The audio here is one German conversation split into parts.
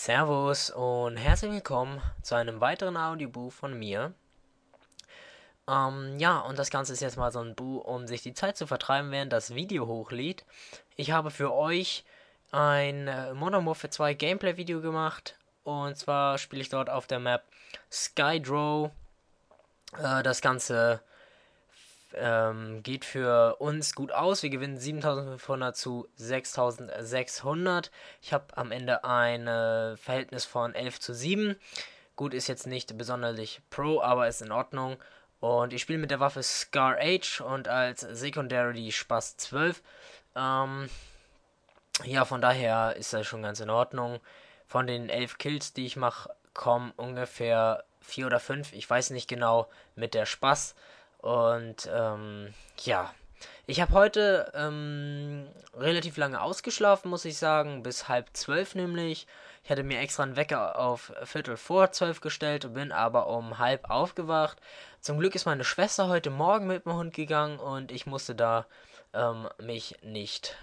Servus und herzlich willkommen zu einem weiteren Audiobuch von mir. Ja, und das Ganze ist jetzt mal so ein Buch, um sich die Zeit zu vertreiben, während das Video hochlädt. Ich habe für euch ein Modern Warfare 2 Gameplay-Video gemacht. Und zwar spiele ich dort auf der Map Skydrow. Das Ganze geht für uns gut aus. Wir gewinnen 7500 zu 6600. Ich habe am Ende ein Verhältnis von 11 zu 7. Gut, ist jetzt nicht besonders Pro, aber ist in Ordnung. Und ich spiele mit der Waffe Scar H und als Secondary die Spaß 12. Ähm, ja, von daher ist das schon ganz in Ordnung. Von den 11 Kills, die ich mache, kommen ungefähr 4 oder 5, ich weiß nicht genau, mit der Spaß. Und ja, ich habe heute relativ lange ausgeschlafen, muss ich sagen, bis halb 12 nämlich. Ich hatte mir extra einen Wecker auf Viertel vor 12 gestellt und bin aber um halb aufgewacht. Zum Glück ist meine Schwester heute Morgen mit dem Hund gegangen und ich musste da mich nicht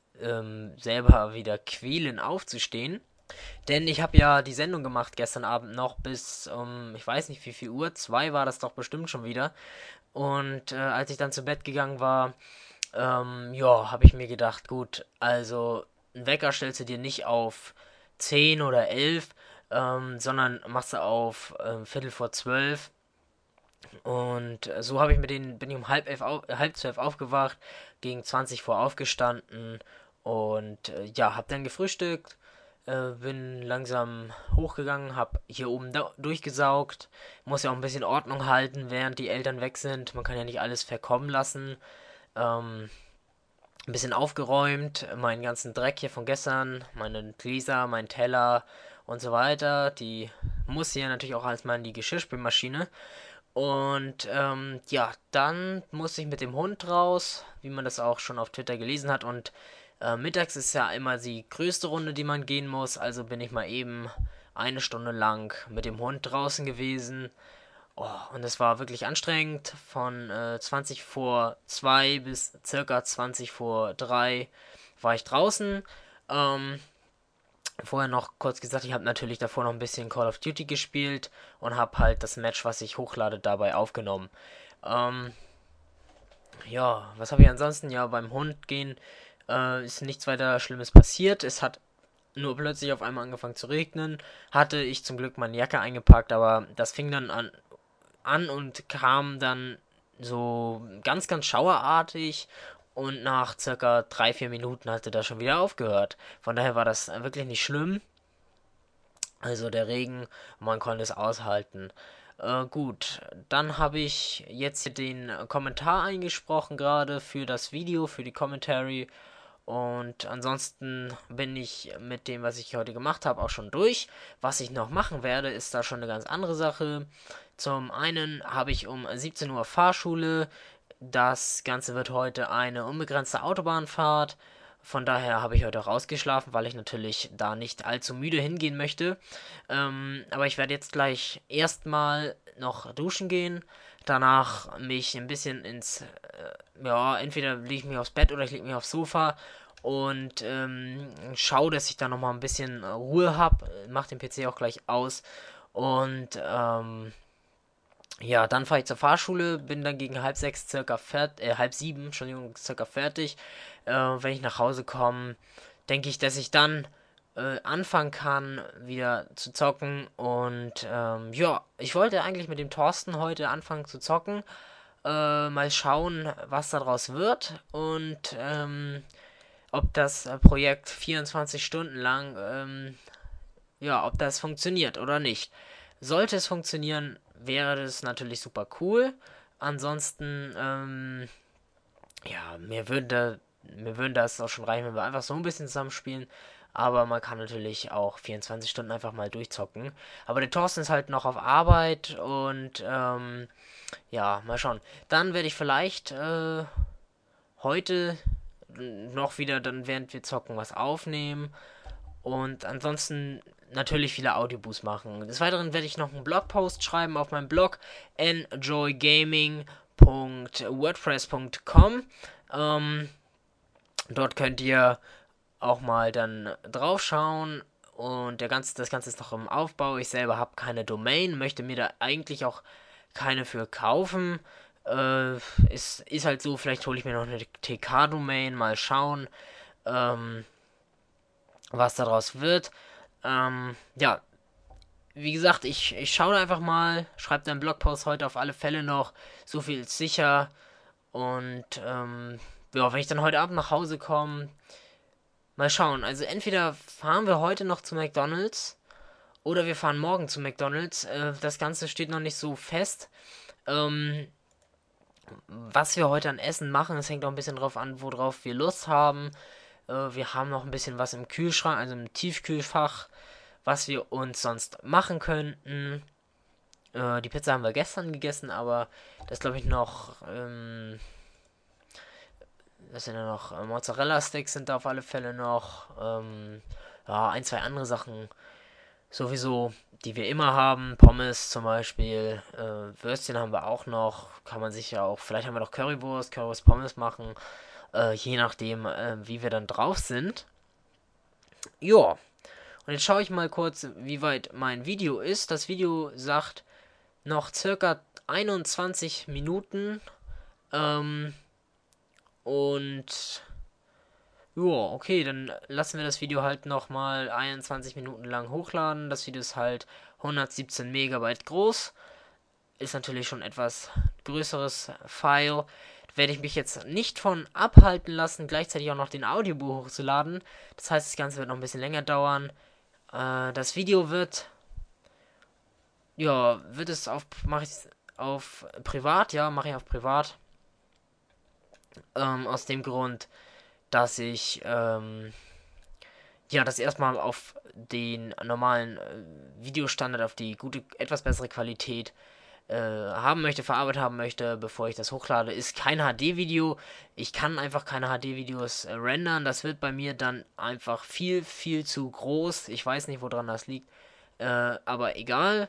selber wieder quälen aufzustehen. Denn ich habe ja die Sendung gemacht gestern Abend noch bis ich weiß nicht wie viel Uhr, 2 war das doch bestimmt schon wieder. Und als ich dann zu Bett gegangen war, ja, habe ich mir gedacht, gut, also einen Wecker stellst du dir nicht auf 10 oder 11, sondern machst du auf Viertel vor 12. Und so habe ich bin ich um halb 12 aufgewacht, gegen 20 vor aufgestanden und ja, habe dann gefrühstückt, bin langsam hochgegangen, habe hier oben durchgesaugt, muss ja auch ein bisschen Ordnung halten, während die Eltern weg sind. Man kann ja nicht alles verkommen lassen. Ähm, ein bisschen aufgeräumt, meinen ganzen Dreck hier von gestern, meine Gläser, mein Teller und so weiter. Die muss hier natürlich auch alles mal in die Geschirrspülmaschine. Und ja, dann musste ich mit dem Hund raus, wie man das auch schon auf Twitter gelesen hat. Und mittags ist ja immer die größte Runde, die man gehen muss. Also bin ich mal eben eine Stunde lang mit dem Hund draußen gewesen. Oh, und es war wirklich anstrengend. Von 20 vor 2 bis circa 20 vor 3 war ich draußen. Ähm, Vorher noch kurz gesagt, ich habe natürlich davor noch ein bisschen Call of Duty gespielt und habe halt das Match, was ich hochlade, dabei aufgenommen. Ähm, ja, was habe ich ansonsten? Ja, beim Hund gehen ist nichts weiter Schlimmes passiert. Es hat nur plötzlich auf einmal angefangen zu regnen. Hatte ich zum Glück meine Jacke eingepackt, aber das fing dann an und kam dann so ganz, ganz schauerartig und nach circa 3, 4 Minuten hatte das schon wieder aufgehört. Von daher war das wirklich nicht schlimm. Also der Regen, man konnte es aushalten. Gut, dann habe ich jetzt hier den Kommentar eingesprochen gerade für das Video, für die Commentary. Und ansonsten bin ich mit dem, was ich heute gemacht habe, auch schon durch. Was ich noch machen werde, ist da schon eine ganz andere Sache. Zum einen habe ich um 17 Uhr Fahrschule. Das Ganze wird heute eine unbegrenzte Autobahnfahrt. Von daher habe ich heute auch ausgeschlafen, weil ich natürlich da nicht allzu müde hingehen möchte. Aber ich werde jetzt gleich erstmal noch duschen gehen. Danach mich ein bisschen ja, entweder lege ich mich aufs Bett oder ich lege mich aufs Sofa und schaue, dass ich da nochmal ein bisschen Ruhe habe. Mach den PC auch gleich aus. Und ja, dann fahre ich zur Fahrschule, bin dann gegen halb sechs circa fertig, halb sieben, Entschuldigung, circa fertig. Wenn ich nach Hause komme, denke ich, dass ich dann anfangen kann, wieder zu zocken. Und ja, ich wollte eigentlich mit dem Thorsten heute anfangen zu zocken. Mal schauen, was daraus wird. Und ob das Projekt 24 Stunden lang, ja, ob das funktioniert oder nicht. Sollte es funktionieren, wäre das natürlich super cool. Ansonsten, ja, mir würde das auch schon reichen, wenn wir einfach so ein bisschen zusammenspielen. Aber man kann natürlich auch 24 Stunden einfach mal durchzocken. Aber der Thorsten ist halt noch auf Arbeit und ja, mal schauen. Dann werde ich vielleicht heute noch wieder, dann während wir zocken, was aufnehmen. Und ansonsten natürlich viele Audiobooks machen. Des Weiteren werde ich noch einen Blogpost schreiben auf meinem Blog enjoygaming.wordpress.com. Dort könnt ihr auch mal dann drauf schauen und das Ganze ist noch im Aufbau. Ich selber habe keine Domain, möchte mir da eigentlich auch keine für kaufen. Äh, ist halt so, vielleicht hole ich mir noch eine TK-Domain, mal schauen, ähm, was daraus wird. Ja, wie gesagt, ich schaue einfach mal, schreibe deinen Blogpost heute auf alle Fälle noch, so viel ist sicher. Und ja, wenn ich dann heute Abend nach Hause komme, mal schauen. Also entweder fahren wir heute noch zu McDonald's oder wir fahren morgen zu McDonald's. Das Ganze steht noch nicht so fest. Ähm, was wir heute an Essen machen, das hängt auch ein bisschen drauf an, worauf wir Lust haben. Wir haben noch ein bisschen was im Kühlschrank, also im Tiefkühlfach, was wir uns sonst machen könnten. Die Pizza haben wir gestern gegessen, aber das glaube ich noch. Das sind ja noch Mozzarella-Sticks sind da auf alle Fälle noch. Ja, ein, zwei andere Sachen sowieso, die wir immer haben. Pommes zum Beispiel. Würstchen haben wir auch noch. Kann man sich ja auch. Vielleicht haben wir noch Currywurst, Pommes machen. Je nachdem, wie wir dann drauf sind. Ja. Und jetzt schaue ich mal kurz, wie weit mein Video ist. Das Video sagt noch circa 21 Minuten. Und ja, okay, dann lassen wir das Video halt nochmal 21 Minuten lang hochladen. Das Video ist halt 117 Megabyte groß. Ist natürlich schon etwas größeres File. Werde ich mich jetzt nicht von abhalten lassen, gleichzeitig auch noch den Audiobuch hochzuladen. Das heißt, das Ganze wird noch ein bisschen länger dauern. Das Video mache ich auf privat, ja, mache ich auf privat. Aus dem Grund, dass ich das erstmal auf den normalen Videostandard, auf die gute, etwas bessere Qualität verarbeitet haben möchte, bevor ich das hochlade. Ist kein HD-Video. Ich kann einfach keine HD-Videos rendern. Das wird bei mir dann einfach viel, viel zu groß. Ich weiß nicht, woran das liegt. Aber egal.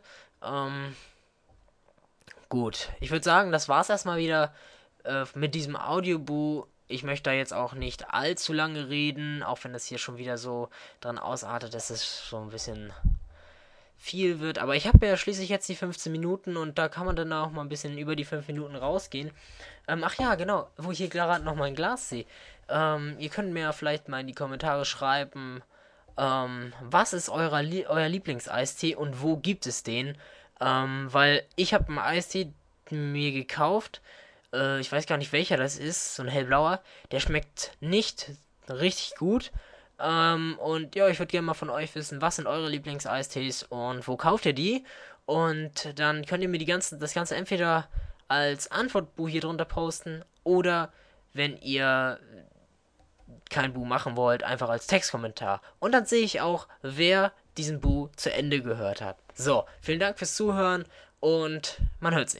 Gut. Ich würde sagen, das war's erstmal wieder mit diesem Audioboo. Ich möchte da jetzt auch nicht allzu lange reden, auch wenn das hier schon wieder so dran ausartet, dass es schon ein bisschen viel wird. Aber ich habe ja schließlich jetzt die 15 Minuten und da kann man dann auch mal ein bisschen über die 5 Minuten rausgehen. Ach ja, genau, wo ich hier gerade noch mein Glas sehe. Ihr könnt mir ja vielleicht mal in die Kommentare schreiben, was ist euer Lieblingseistee und wo gibt es den? Weil ich habe einen Eistee mir gekauft. Ich weiß gar nicht, welcher das ist. So ein hellblauer. Der schmeckt nicht richtig gut. Und ja, ich würde gerne mal von euch wissen, was sind eure Lieblings-Eistees und wo kauft ihr die? Und dann könnt ihr mir das Ganze entweder als Antwortbuch hier drunter posten oder wenn ihr kein Bu machen wollt, einfach als Textkommentar. Und dann sehe ich auch, wer diesen Bu zu Ende gehört hat. So, vielen Dank fürs Zuhören und man hört sich.